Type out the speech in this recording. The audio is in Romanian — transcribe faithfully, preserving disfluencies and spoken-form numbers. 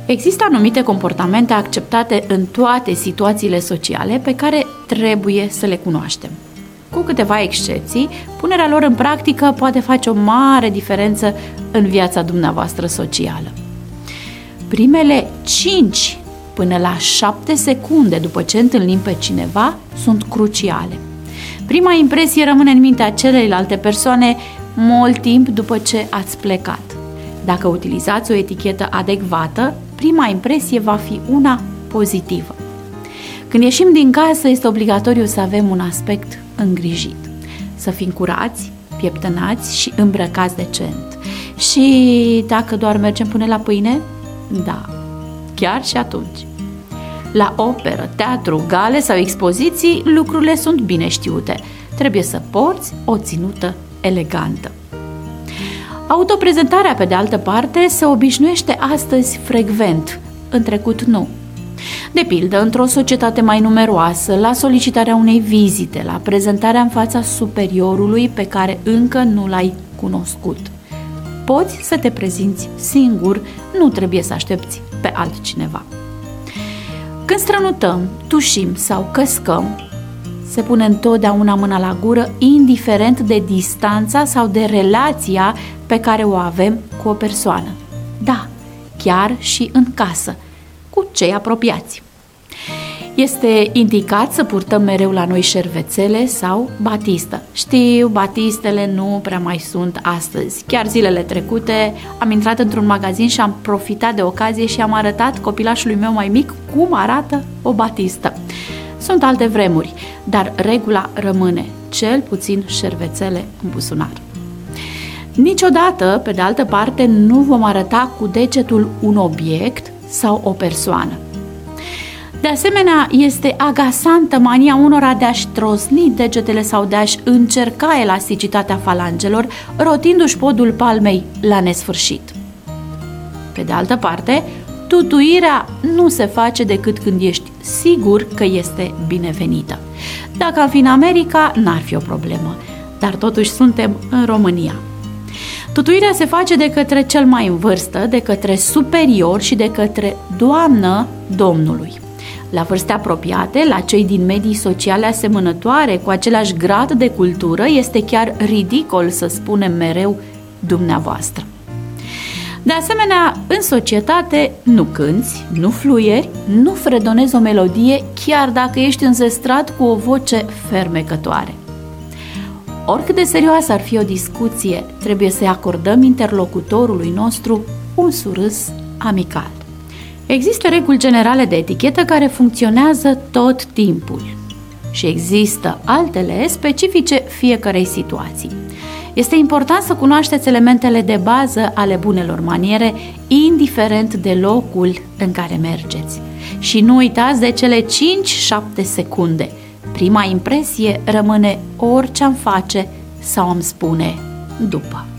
Există anumite comportamente acceptate în toate situațiile sociale pe care trebuie să le cunoaștem. Cu câteva excepții, punerea lor în practică poate face o mare diferență în viața dumneavoastră socială. Primele cinci până la șapte secunde după ce întâlnim pe cineva sunt cruciale. Prima impresie rămâne în mintea celelalte persoane mult timp după ce ați plecat. Dacă utilizați o etichetă adecvată, prima impresie va fi una pozitivă. Când ieșim din casă, este obligatoriu să avem un aspect îngrijit. Să fim curați, pieptănați și îmbrăcați decent. Și dacă doar mergem până la pâine? Da, chiar și atunci. La operă, teatru, gale sau expoziții, lucrurile sunt bine știute. Trebuie să porți o ținută elegantă. Autoprezentarea, pe de altă parte, se obișnuiește astăzi frecvent, în trecut nu. De pildă, într-o societate mai numeroasă, la solicitarea unei vizite, la prezentarea în fața superiorului pe care încă nu l-ai cunoscut. Poți să te prezinți singur, nu trebuie să aștepți pe altcineva. Când strănutăm, tușim sau căscăm, se pune întotdeauna mâna la gură, indiferent de distanța sau de relația pe care o avem cu o persoană. Da, chiar și în casă, cu cei apropiați. Este indicat să purtăm mereu la noi șervețele sau batistă. Știu, batistele nu prea mai sunt astăzi. Chiar zilele trecute am intrat într-un magazin și am profitat de ocazie și am arătat copilașului meu mai mic cum arată o batistă. Sunt alte vremuri, dar regula rămâne, cel puțin șervețele în buzunar. Niciodată, pe de altă parte, nu vom arăta cu degetul un obiect sau o persoană. De asemenea, este agasantă mania unora de a-și trosni degetele sau de a-și încerca elasticitatea falangelor, rotindu-și podul palmei la nesfârșit. Pe de altă parte, tutuirea nu se face decât când ești sigur că este binevenită. Dacă am fi în America, n-ar fi o problemă, dar totuși suntem în România. Tutuirea se face de către cel mai în vârstă, de către superior și de către doamnă domnului. La vârste apropiate, la cei din medii sociale asemănătoare, cu același grad de cultură, este chiar ridicol să spunem mereu dumneavoastră. De asemenea, în societate nu cânți, nu fluieri, nu fredonezi o melodie, chiar dacă ești înzestrat cu o voce fermecătoare. Oricât de serioasă ar fi o discuție, trebuie să-i acordăm interlocutorului nostru un surâs amical. Există reguli generale de etichetă care funcționează tot timpul și există altele specifice fiecărei situații. Este important să cunoașteți elementele de bază ale bunelor maniere, indiferent de locul în care mergeți. Și nu uitați de cele cinci șapte secunde. Prima impresie rămâne orice am face sau am spune după.